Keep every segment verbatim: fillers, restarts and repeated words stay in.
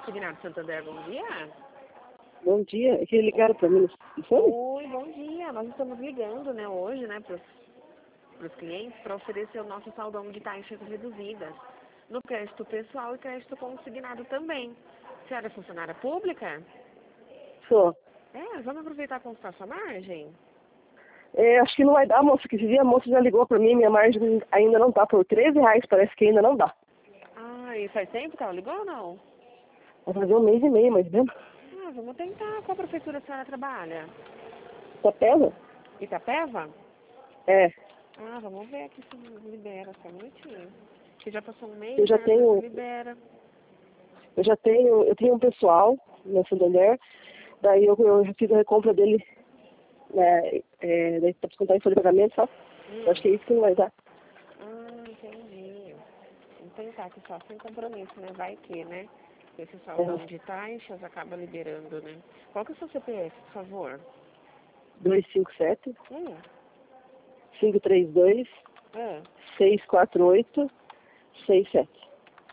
Consignado Santander, bom dia. Bom dia, é que ligaram para mim no fone? Oi, bom dia. Nós estamos ligando, né, hoje, né, para os clientes para oferecer o nosso saldão de taxas reduzidas no crédito pessoal e crédito consignado também. A senhora é funcionária pública? Sou. É, vamos aproveitar a consultar sua margem? É, acho que não vai dar, moça, que esse dia a moça já ligou para mim, minha margem ainda não tá, por treze reais parece que ainda não dá. Ah, e faz tempo que ela ligou ou não? Vai fazer um mês e meio, mais ou menos. Ah, vamos tentar. Qual prefeitura a senhora trabalha? Tá pesa? Itapeva? É, Ah, vamos ver aqui se libera, só um minutinho. Que já passou um eu mês, já né? Às vezes tenho, libera. eu já tenho, eu tenho um pessoal na Santander, daí eu, eu já fiz a recompra dele, né, é, daí tá descontar em folha de pagamento, sabe? Hum. Eu acho que é isso que não vai dar. Ah, entendi. Vamos tentar aqui só sem compromisso, né? Vai que, né? Esse É, saldão de taxas acaba liberando, né? Qual que é o seu C P F, por favor? dois cinco sete, Hum. cinco três dois, Ah. seis quatro oito, seis sete.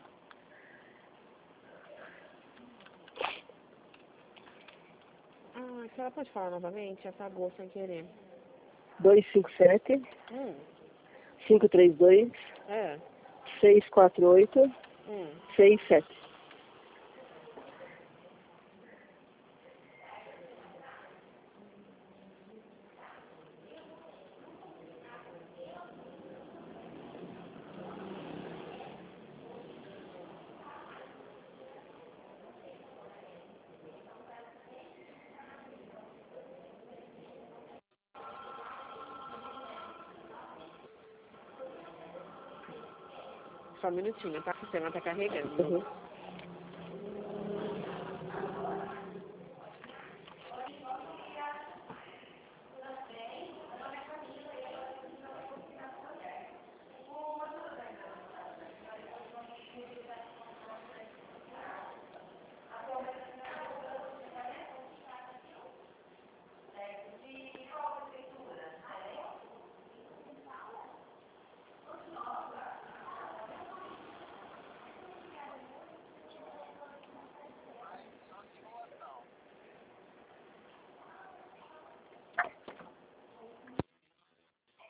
Ah, a senhora pode falar novamente? Apagou sem querer. dois cinco sete, Hum. cinco três dois, Ah. seis quatro oito, Hum. seis sete. Só um minutinho, tá? O sistema tá carregando. Uhum.